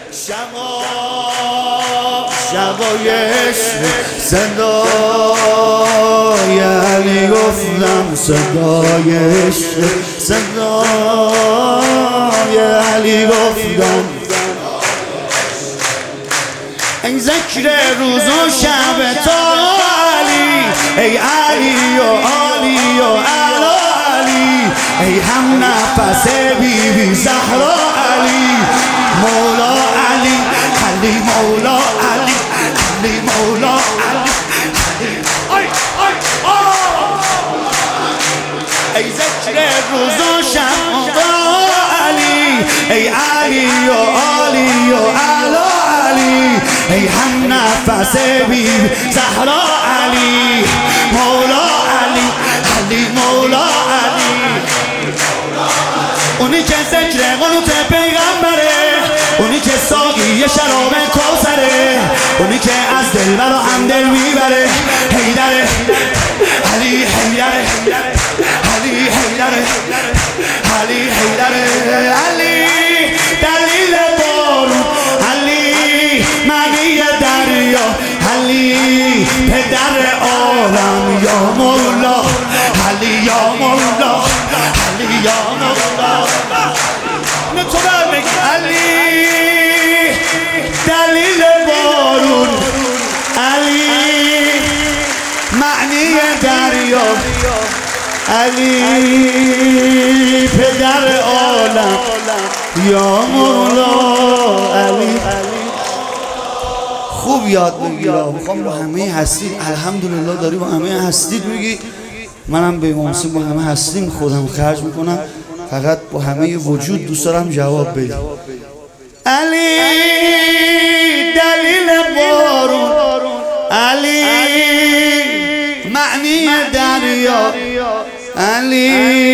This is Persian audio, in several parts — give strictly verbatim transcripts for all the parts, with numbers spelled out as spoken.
شبا شبای صدای علی گفتم صدای صدای علی گفتم ای ذکر روز و شب تا علی ای علی و علی و علا علی ای هم نفس بی بی زهرا علی مولا علی علی مولا علی علی مولا علی ای ای ای ذکر روز و شب تا علی ای علی و علی و علا علی ای هم نفس بی زهرا علی مولا علی علی مولا علی اونی که ذکر قنوت پیغمبره اونی که ساقی شراب کوثره اونی که از دل برا هم دل میبره حیدره علی حیدره علی حیدره علی حیدره علی دلیل بارون علی معنی دریا علی پدر عالم یا مولا علی یا مولا علی یا مولا نه تو برمک علی دلیل بارون علی معنی دریا علی پدر عالم یا مولا علی خوب یاد بگیرم میخوام با همه هستید الحمدلله داری با همه هستید میگی منم به امام حسین با همه هستیم خودم خرج میکنم فقط با همه وجود دوست دارم جواب بدی علی دلیل بارون علی معنی دریا علی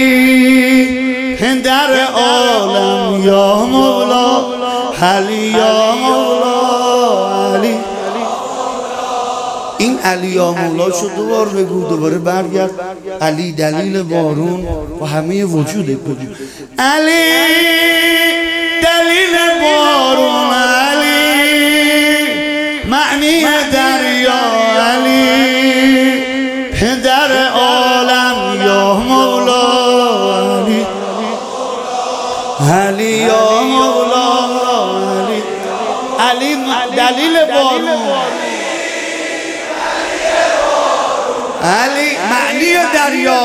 در عالم یا مولا علی یا مولا علی این علی یا مولا شد دوبار بگو دوباره برگرد علی دلیل بارون و همه وجودت بگو علی دلیل بارون علی معنی دریا علی در عالم یا مولا علی علی یا مولا علی علی دلیل بارون علی معنی دریا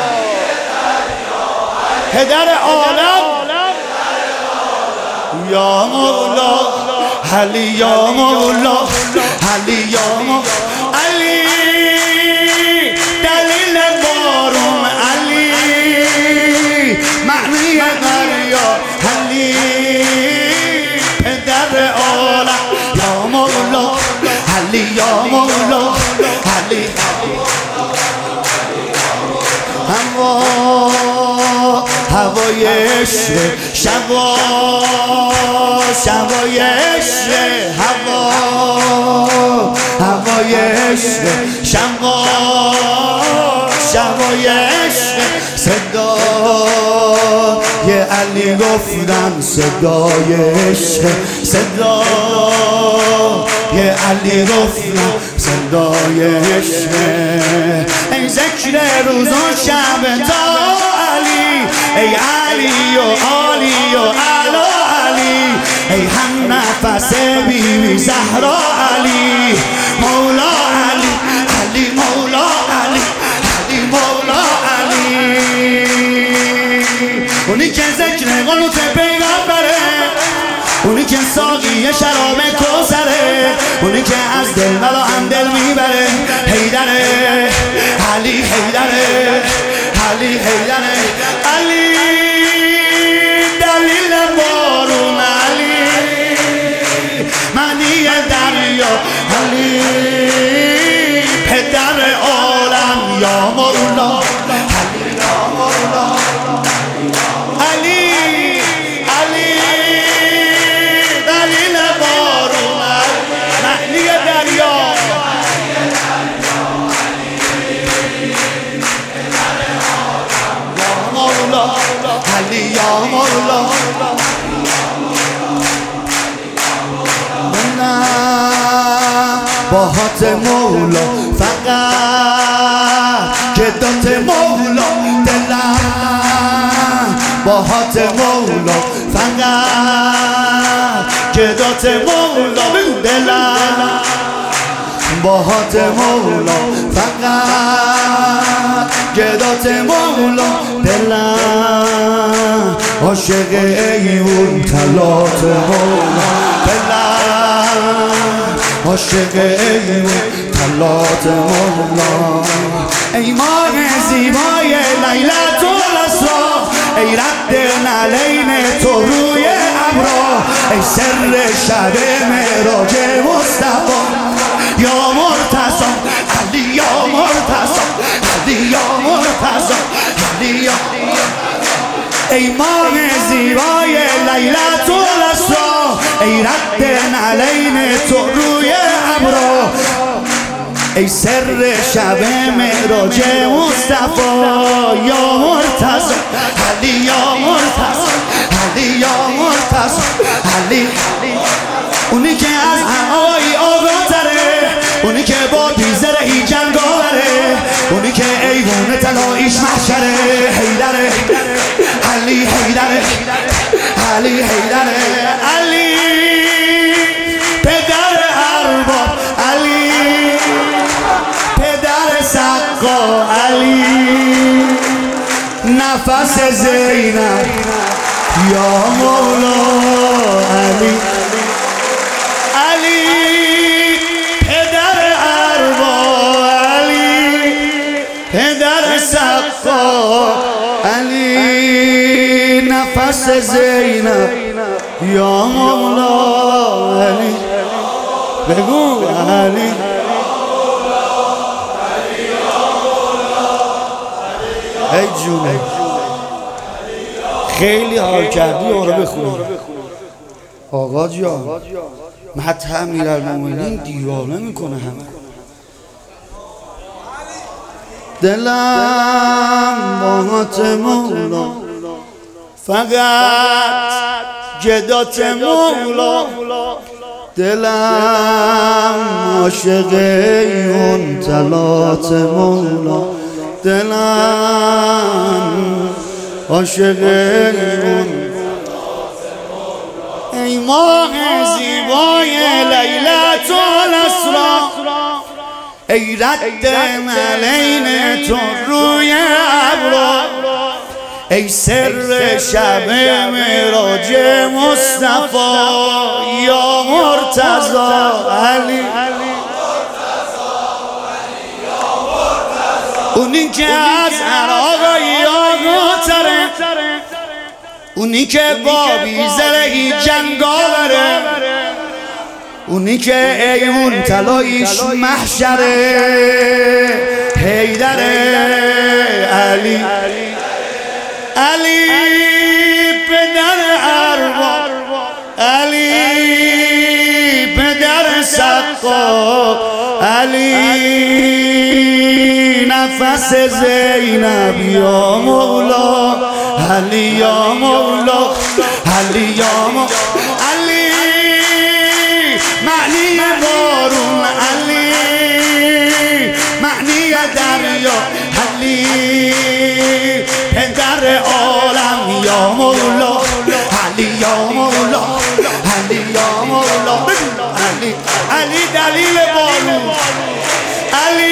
پدر عالم یا مولا علی یا مولا علی یا مولا علی دلیل بارون علی معنی دریا علی پدر عالم یا مولا علی یا مولا علی هوا هوای عشق شبا شبای عشق هوا هوای عشق شبا شبای عشق صدای علی گفتم صدای عشق صدای علی گفتم صدای عشق ای ذکر روز و شب تا علی ای علی و علی و علا علی ای هم نفس بی بی زهرا علی مولا علی علی مولا علی علی مولا علی اونی که ذکر قنوت پیغمبره اونی که ساقی شراب کوثره اونی که از دل ملا هم دل میبره حیدره علی حیدره علی حیدره علی دلیل بارون علی معنی دریا علی پدر عالم یا مولا علی یا مولا علی علی دلیل بارون معنی دریا باهات مولا فقط گدات مولا دلم باهات مولا فقط گدات مولا دلم باهات مولا فقط گدات مولا دلم عاشق ایون طلات مولا دلم عاشق ایون طلات مولا ای ماه زیبای لیلت الاسرا ای رد نعلین تو روی ابرا ای سر شب معراج مصطفی یا مرتضی علی یا مرتضی علی یا مرتضی علی یا ای ماه زیبای لیلت الاسرا ای رد نعلین تو روی ابرا ای سر شب معراج مصطفی یا مرتضی علی یا مرتضی علی یا مرتضی علی اونی که از همایی آقا تره اونی که با بیزرهی جنگاوره اونی که ایوون طلاییش محشره حیدره علی حیدره علی حیدره علی پدر ارباب علی پدر سقا علی نفس زینب یا مولا علی علی پدر ارباب علی پدر سقا علی نفس زینب یا مولا علی بگو علی ای جونه خیلی حال کردی آره بخونی آقا جان مدح امیرالمومنین دیوانه میکنه همه دلم باهات مولا فقط گدات مولا دلم عاشق ایون طلات مولا دلم عاشق ایون ای ماه زیبای لیلت الاسرا ای رد نعلین تو روی ابرا ای سر شب معراج مصطفی یا مرتضی علی اونی که از عراقی آقا تره اونی که با بیزرهی جنگاوره اونی که ایمون طلاییش محشره حیدره علی علی پدر ارباب علی پدر سقا علی نفس زینب یا مولا علی یا مولا علی یا مولا علی معنی بارون علی معنی دریا علی پدر عالم یا مولا علی یا مولا علی یا مولا علی علی دلیل بارون علی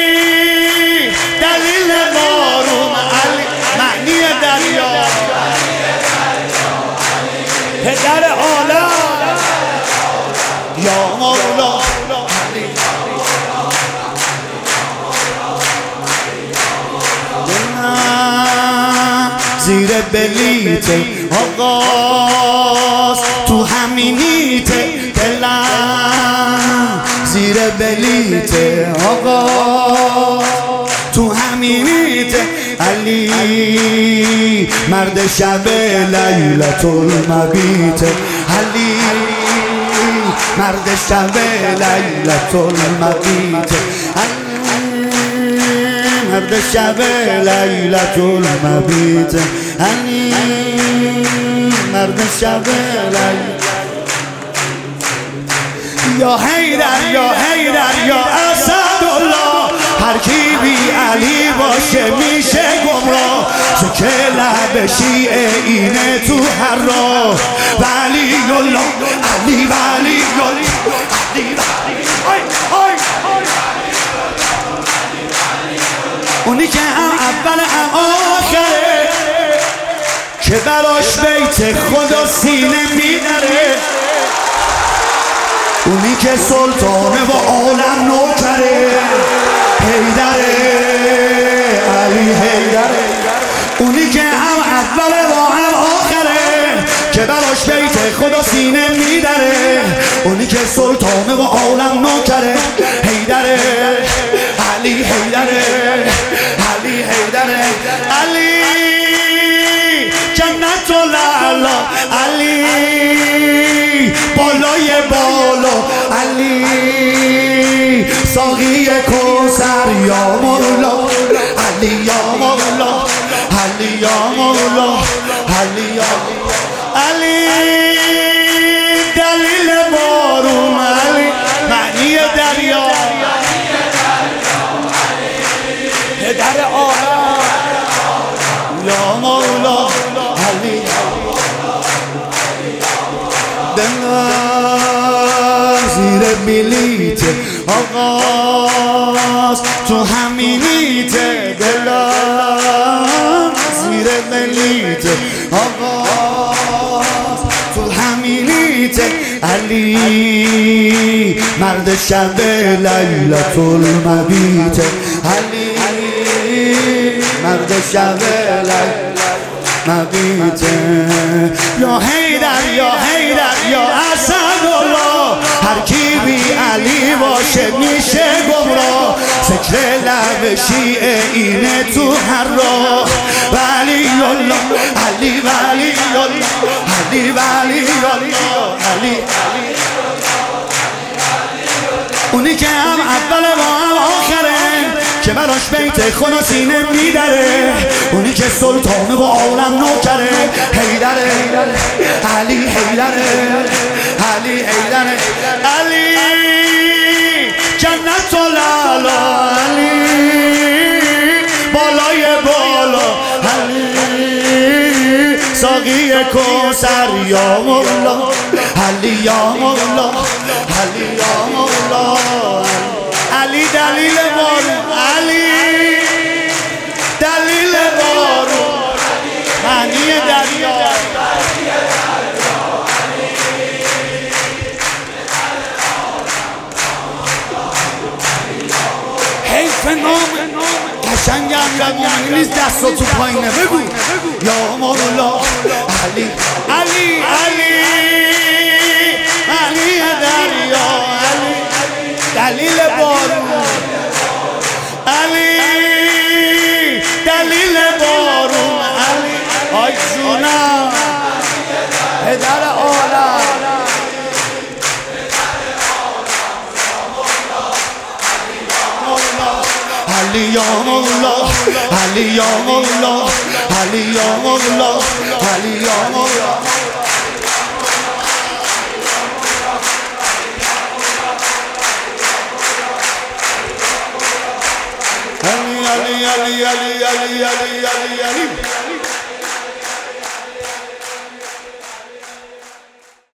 دلیل بارون علی معنی دریا پدر عالم یا مولا زیر بلیت آقاست تو همینیت دلم زیر بلیت آقاست تو همینیت علی مرد شب لیلت المبیت علی مرد شب لیلت المبیت مرد شب لیلت المبیت علی مرد شب لیلت یا حیدر یا حیدر لب شیعه اینه تو هر راه ولی الله علی ولی الله علی اونی که هم اول هم آخره که براش بیت خدا سینه میدره اونی که سلطانه و عالم نوکره حیدره علی حیدره اونی که هم اول و هم آخره که براش بیت خدا سینه میدره اونی که سلطانه و عالم نوکره حیدره علی حیدره علی حیدره علی جنت الاعلی علی بالای بالا علی ساقی کوثر یا مولا علی یا مولا علی یا مولا علی یا علی دلیل بارون علی معنی دریا در عالم یا مولا علی دلم زیر بلیت آغاز تو همینیت دلم زیر بلیت آغاز تو همینیت علی مرد شب لیلت المبیت علی مرد شب لیلت مبیت یا حیدر یا حیدر یا اسدالله هر کی بی علی باشه میشه گمراه ذکر لب شیعه اینه تو هر راه ولی الله علی ولی الله علی ولی الله علی اونی که هم اول و هم آخره که براش بیت خدا سینه میدره اونی که سلطانه و عالم نوکره حیدره علی حیدره علی حیدره علی جنت الاعلی علی بالای بالا علی ساقی کوثر یا مولا علی یا مولا علی یا مولا علی دلیل بارون علی دلیل بارون معنی دریا حیف نام قشنگم لبونی نیست دستا تو پایینه بگو یا مولا علی علی علی معنی دریا علی دلیل بارون علی دلیل بارون علی آی جونم پدر عالم علی یا مولا علی یا مولا علی یا مولا علی یا مولا علی علی علی علی علی علی علی